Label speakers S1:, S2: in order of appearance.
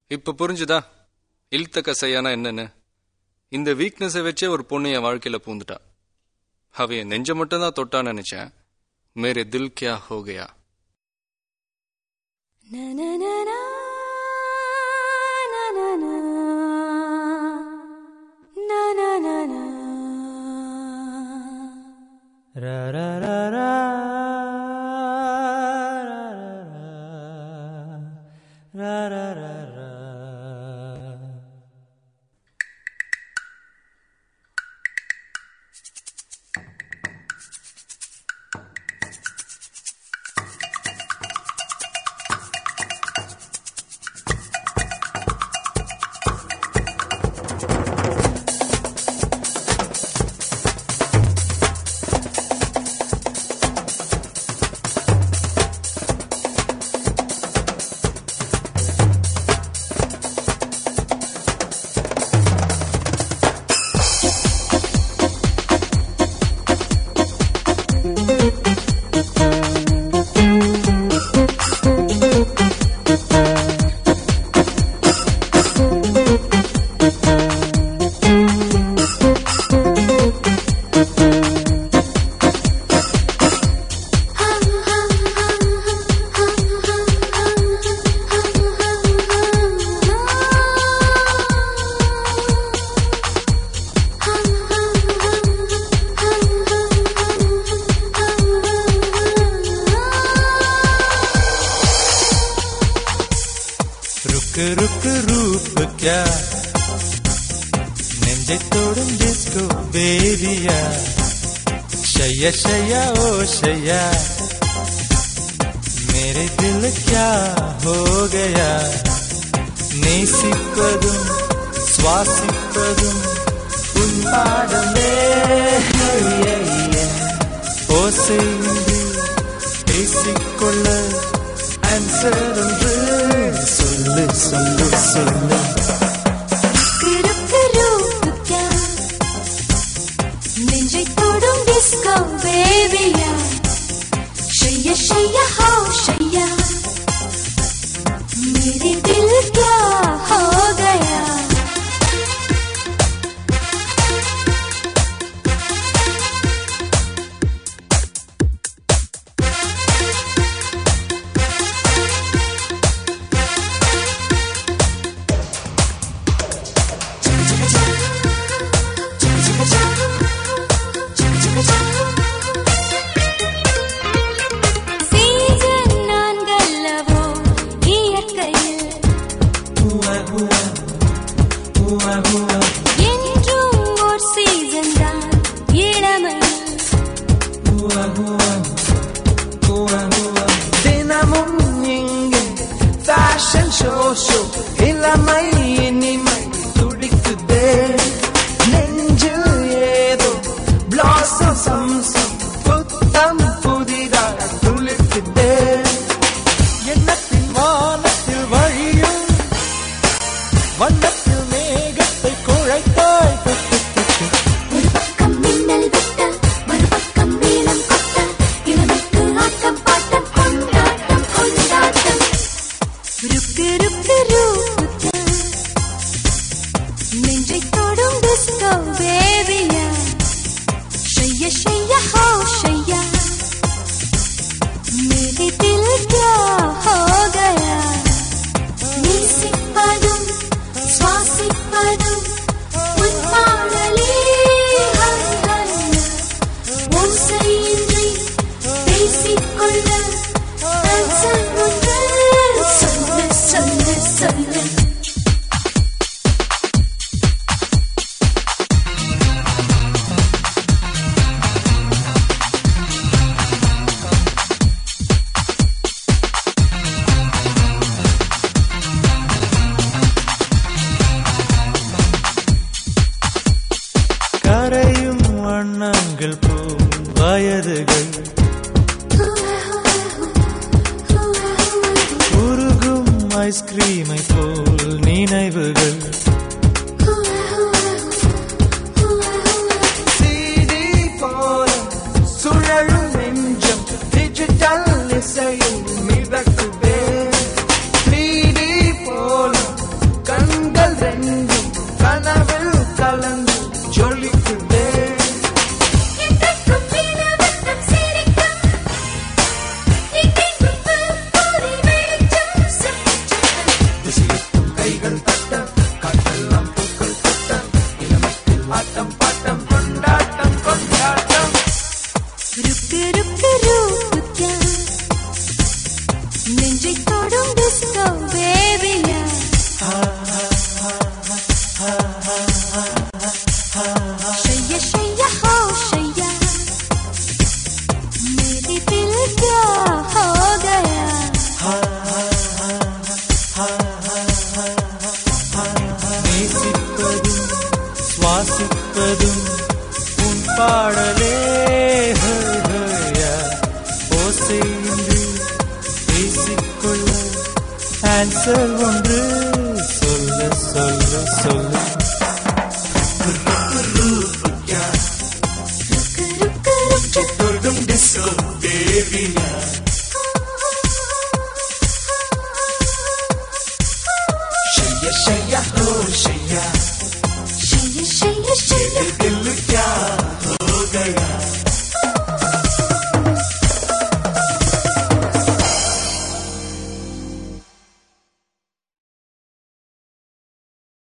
S1: இப்ப புரிஞ்சுதா இல்த கசையானா என்னன்னு? இந்த வீக்னஸை வச்சே ஒரு பொண்ணு என் வாழ்க்கையில பூந்துட்டா. அவ என் நெஞ்ச மட்டும் தான் தொட்டான்னு நினைச்சேன். மேரே தில் கியா ஹோ கயா.
S2: रुक रूप क्या नेंजे तोड़न डिस्को बेबिया शैया शैया ओ शैया मेरे दिल क्या हो गया நேசிப்பதும் சுவாசிப்பதும் உன் பாடமே ஓசையின்றி பேசிக்கொள்ள ஆன்சர் ஒன்று சொல்லு சொல்லு சொல்லு
S3: நெஞ்சை தொடும் டிஸ்கோ பேபியா ஷையா ஷையா ஹோ ஷையா मेरे दिल क्या हो गया
S2: தினமும் இங்கே ஃபேஷன் ஷோ இளமை இனிமை துடிக்குதே நெஞ்சில் ஏதோ பிளாசம் சம்சம் புத்தம் புதிதாக துளிர்க்குதே எண்ணத்தின் வானத்தில் வழியும் வண்ணத்தில் மேகத்தை குழைத்தாய்
S3: ஒரு பக்கம் மின்னல் வெட்ட ஒரு பக்கம் மேளம் கொட்ட இளமைக்கு ஆட்டம் பாட்டம் கொண்டாட்டம் கொண்டாட்டம் ருக்கு ருக்கு ரூபுக்கா நெஞ்சை தொடும் டிஸ்கோ பேபியா ஷையா ஷையா ஹோ ஷையா मेरे दिल क्या हो गया நேசிப்பதும் சுவாசிப்பதும் உன் பாடலே ஓசையின்றி பேசிக்கொள்ள ஆன்சர் ஒன்று சொல்லு சொல்லு சொல்லு
S2: கரையும் வண்ணங்கள் போ வயதுகள் உருகும் ஐஸ்கிரீமை போல் நினைவுகள் CD போல சுழலும் நெஞ்சம் டிஜிட்டல் இசையும் மிதக்குதே 3D போல ஆன்சர் ஒன்று சொல்லு சொல்லு சொல்லு
S3: Shaya, shaya, shaya.